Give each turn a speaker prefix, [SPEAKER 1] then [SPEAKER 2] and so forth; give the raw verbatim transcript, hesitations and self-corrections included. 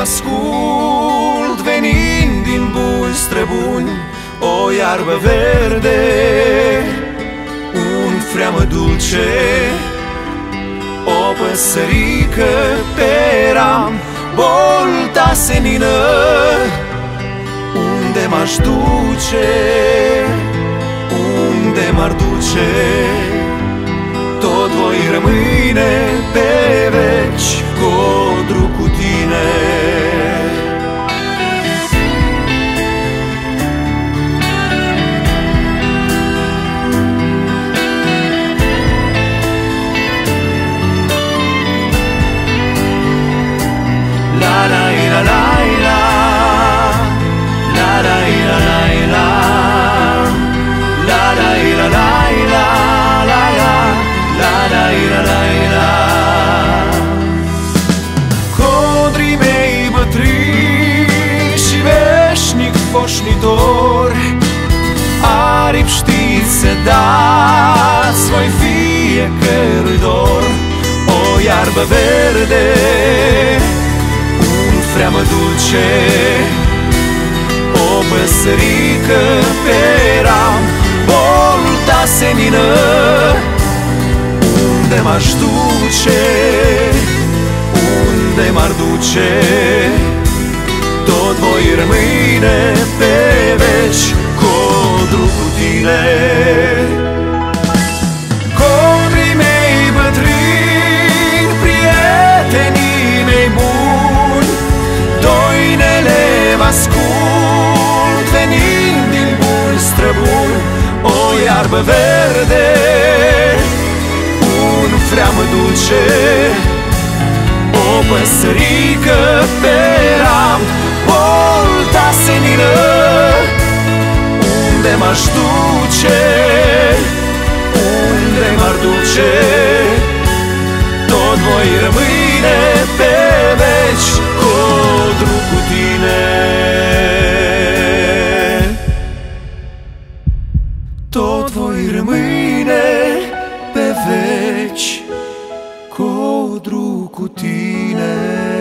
[SPEAKER 1] ascult venind din buni străbuni, o iarbă verde, un freamă dulce, o păsărică pe ram, bolta senină, unde m-aș duce, unde m-ar duce, tot voi rămâne pe veci, codru cu tine. La la la la la, la la la la la, la la la la la, la la la la la. Codrii mei bătrâni și veșnic foșnitori, aripi știți să dați voi fiecărui dor, o iarbă verde, freamă dulce, o păsărică pe ram, bolta senină, unde m-aș duce, unde m-ar duce, tot voi rămâne pe veci, codru cu tine. Codrii mei bătrâni, prietenii mei buni, doinele vă ascult venind din buni străbuni, o iarbă verde, un freamă dulce, o păsărică pe ram, bolta senină, unde m-aș duce, unde m-ar duce, tot voi rămâne pe veci, codru cu tine. Tot voi rămâne pe veci, codru cu tine.